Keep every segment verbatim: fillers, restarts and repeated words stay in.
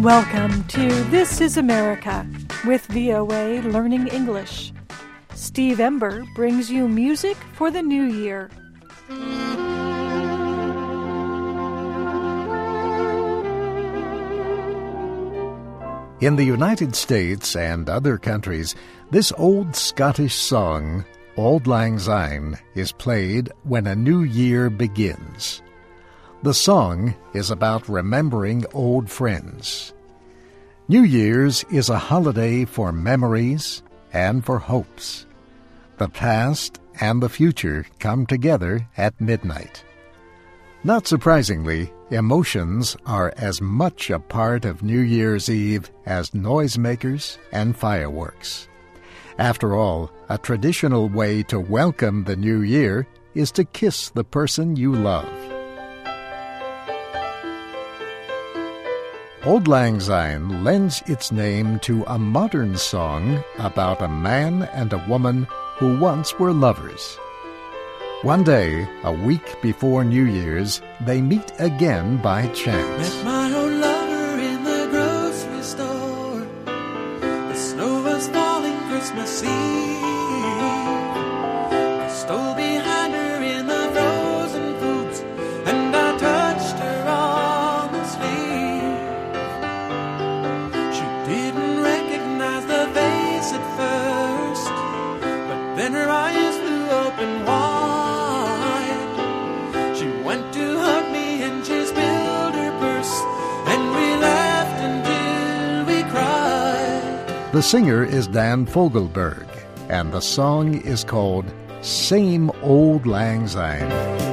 Welcome to This is America with V O A Learning English. Steve Ember brings you music for the new year. In the United States and other countries, this old Scottish song, Auld Lang Syne, is played when a new year begins. The song is about remembering old friends. New Year's is a holiday for memories and for hopes. The past and the future come together at midnight. Not surprisingly, emotions are as much a part of New Year's Eve as noisemakers and fireworks. After all, a traditional way to welcome the new year is to kiss the person you love. Auld Lang Syne lends its name to a modern song about a man and a woman who once were lovers. One day, a week before New Year's, they meet again by chance. Met my old lover in the grocery store. The snow was falling Christmas Eve. I stole behind her in the frozen foods, and I touched her on the sleeve. She didn't recognize the face at first, but then her eyes flew open wide. The singer is Dan Fogelberg, and the song is called Same Auld Lang Syne.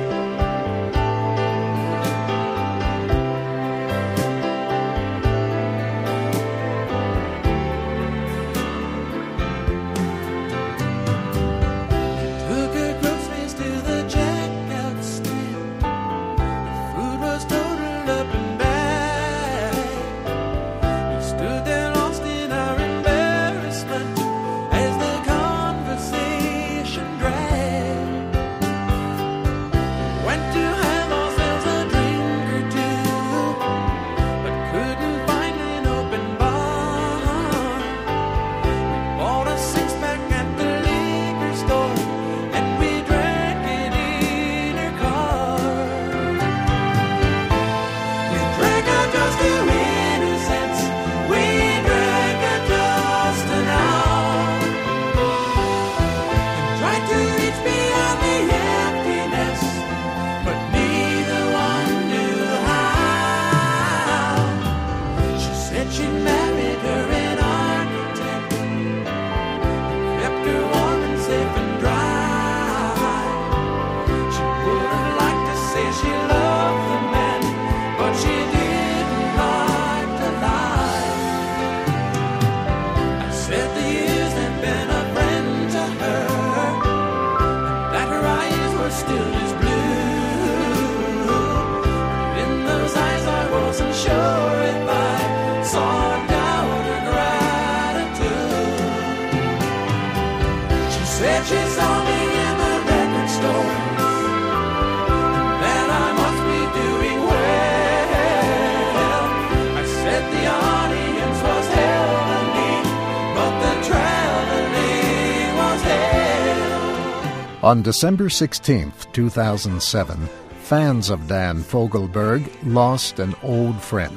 On December sixteenth, two thousand seven, fans of Dan Fogelberg lost an old friend.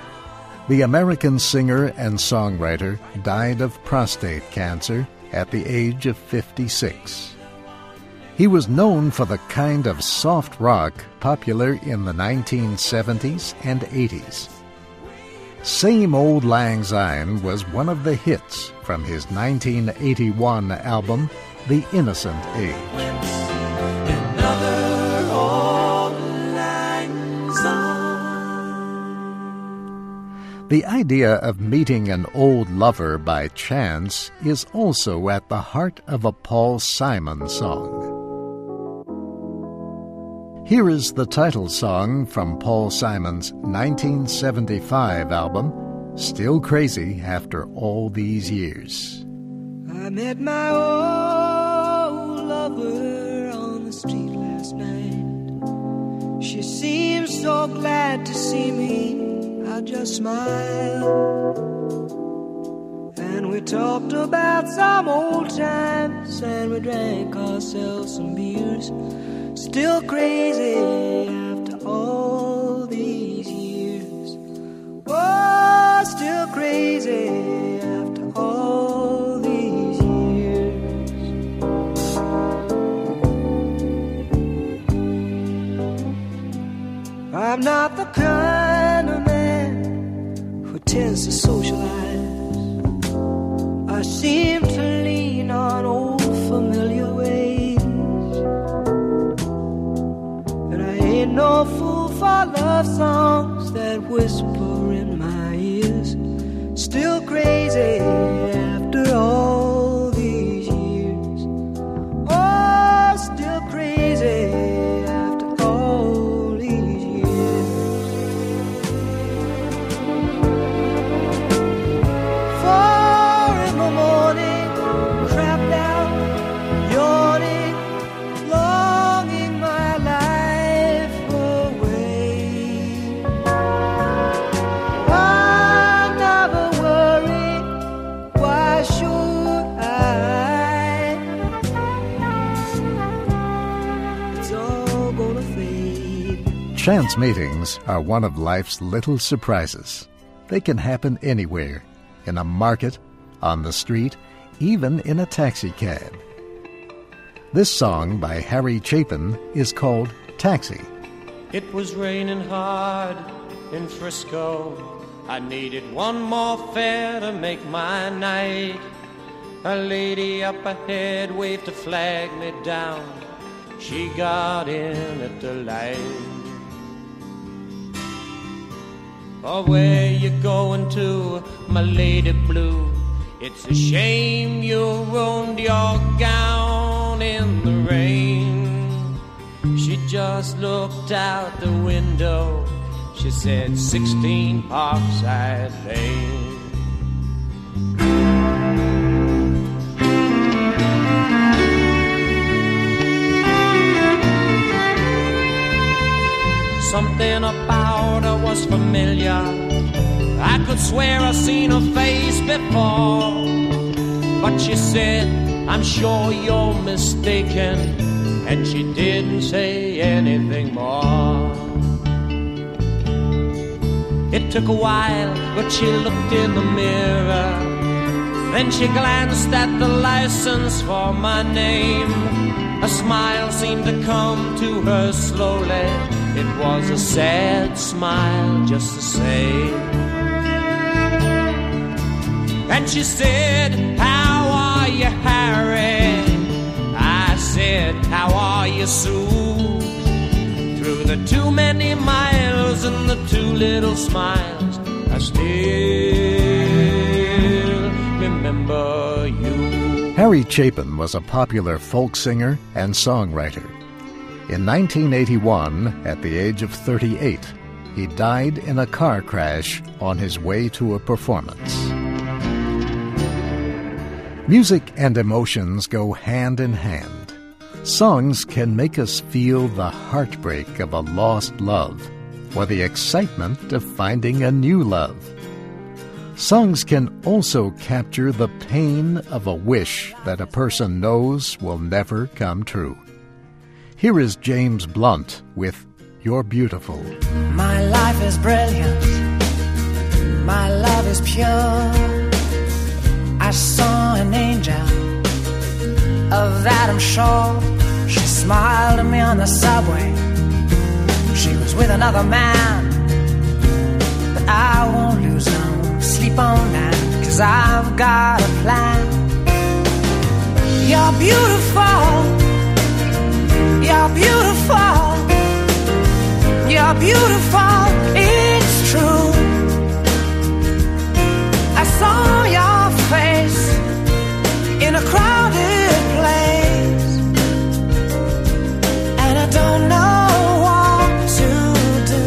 The American singer and songwriter died of prostate cancer at the age of fifty-six. He was known for the kind of soft rock popular in the nineteen seventies and eighties. Same Auld Lang Syne was one of the hits from his nineteen eighty-one album, The Innocent Age. Another Auld Lang Syne. The idea of meeting an old lover by chance is also at the heart of a Paul Simon song. Here is the title song from Paul Simon's nineteen seventy-five album, Still Crazy After All These Years. I met my old lover on the street last night. She seemed so glad to see me. I I just smiled. And we talked about some old times, and we drank ourselves some beers. Still crazy after all these years. Oh, still crazy after all these years. I'm not the kind of man who tends to socialize. I seem to lean on old familiar ways. And I ain't no fool for love songs that whisper in my ears. Still crazy after all these years. Oh, still crazy after all these years. Four in the morning, crapped out, yawning, longing my life away. I never worry, why should I? It's all gonna fade. Chance meetings are one of life's little surprises. They can happen anywhere, in a market, on the street, even in a taxi cab. This song by Harry Chapin is called Taxi. It was raining hard in Frisco. I needed one more fare to make my night. A lady up ahead waved a flag me down. She got in at the light. Oh, where you going to, my lady blue? It's a shame you ruined your gown in the rain. She just looked out the window. She said, sixteen Parkside Lane. Something about her was familiar. I could swear I've seen her face before. But she said, I'm sure you're mistaken. And she didn't say anything more. It took a while, but she looked in the mirror. Then she glanced at the license for my name. A smile seemed to come to her slowly. It was a sad smile just the same. And she said, how are you, Harry? I said, how are you, Sue? Through the too many miles and the too little smiles, I still remember you. Harry Chapin was a popular folk singer and songwriter. In nineteen eighty-one, at the age of thirty-eight, he died in a car crash on his way to a performance. Music and emotions go hand in hand. Songs can make us feel the heartbreak of a lost love or the excitement of finding a new love. Songs can also capture the pain of a wish that a person knows will never come true. Here is James Blunt with You're Beautiful. My life is brilliant. My love is pure. I saw an angel, of that I'm sure. She smiled at me on the subway. She was with another man. But I won't lose no sleep on that, 'cause I've got a plan. You're beautiful. You're beautiful. You're beautiful. It's true. I saw your face in a crowded place, and I don't know what to do,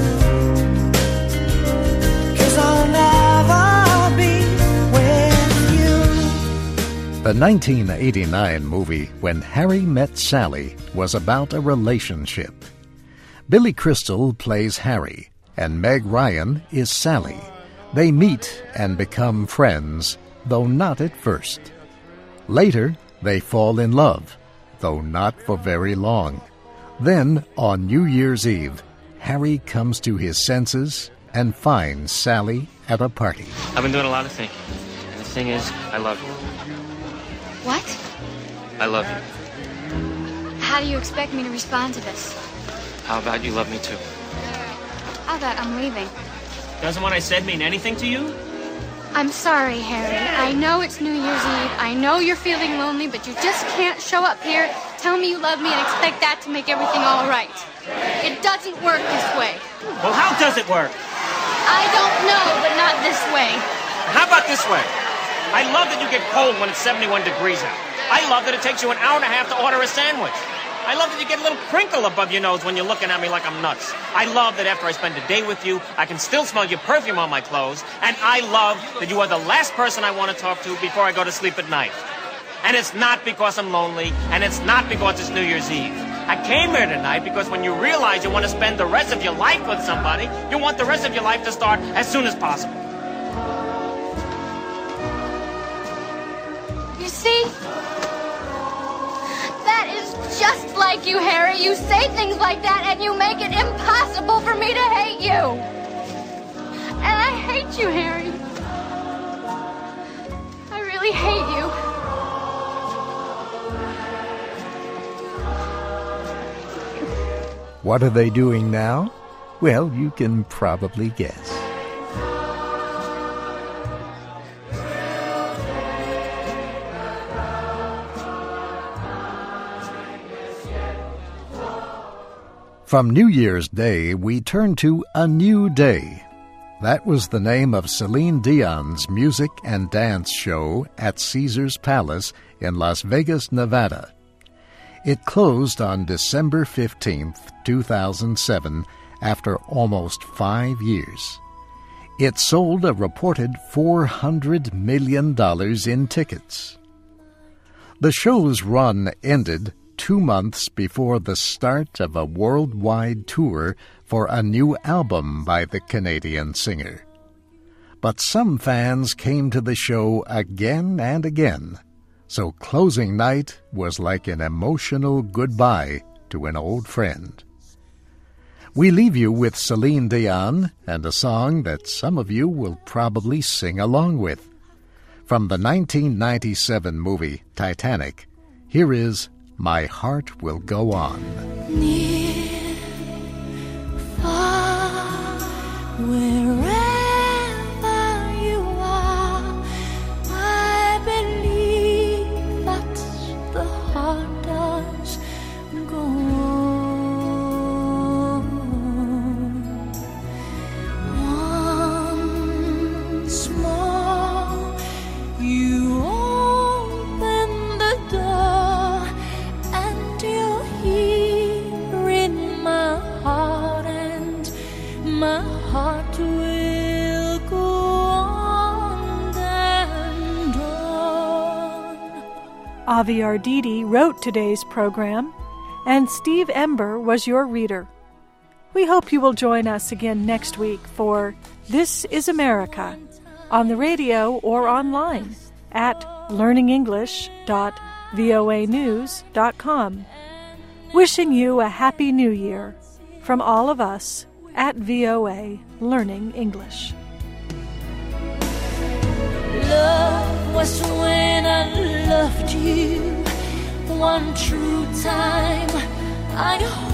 'cause I'll never be with you. The nineteen eighty-nine movie When Harry Met Sally was about a relationship. Billy Crystal plays Harry, and Meg Ryan is Sally. They meet and become friends, though not at first. Later, they fall in love, though not for very long. Then, on New Year's Eve, Harry comes to his senses and finds Sally at a party. I've been doing a lot of thinking, and the thing is, I love you. What? I love you. How do you expect me to respond to this? How about you love me too? How about I'm leaving? Doesn't what I said mean anything to you? I'm sorry, Harry. I know it's New Year's Eve. I know you're feeling lonely, but you just can't show up here, tell me you love me, and expect that to make everything all right. It doesn't work this way. Well, how does it work? I don't know, but not this way. How about this way? I love that you get cold when it's seventy-one degrees out. I love that it takes you an hour and a half to order a sandwich. I love that you get a little crinkle above your nose when you're looking at me like I'm nuts. I love that after I spend a day with you, I can still smell your perfume on my clothes. And I love that you are the last person I want to talk to before I go to sleep at night. And it's not because I'm lonely, and it's not because it's New Year's Eve. I came here tonight because when you realize you want to spend the rest of your life with somebody, you want the rest of your life to start as soon as possible. You see? That is just like you, Harry. You say things like that and you make it impossible for me to hate you. And I hate you, Harry. I really hate you. What are they doing now? Well, you can probably guess. From New Year's Day, we turn to A New Day. That was the name of Celine Dion's music and dance show at Caesars Palace in Las Vegas, Nevada. It closed on December fifteenth, two thousand seven, after almost five years. It sold a reported four hundred million dollars in tickets. The show's run ended two months before the start of a worldwide tour for a new album by the Canadian singer. But some fans came to the show again and again, so closing night was like an emotional goodbye to an old friend. We leave you with Celine Dion and a song that some of you will probably sing along with. From the nineteen ninety-seven movie Titanic, here is My Heart Will Go On. Near, far, wherever you are, I believe that the heart does go on. Once more, you open the door, and you're here in my heart, and my heart will go on and on. Avi Arditi wrote today's program, and Steve Ember was your reader. We hope you will join us again next week for This is America, on the radio or online at learning english dot voa news dot com. Wishing you a Happy New Year from all of us at V O A Learning English. Love was when I loved you one true time. I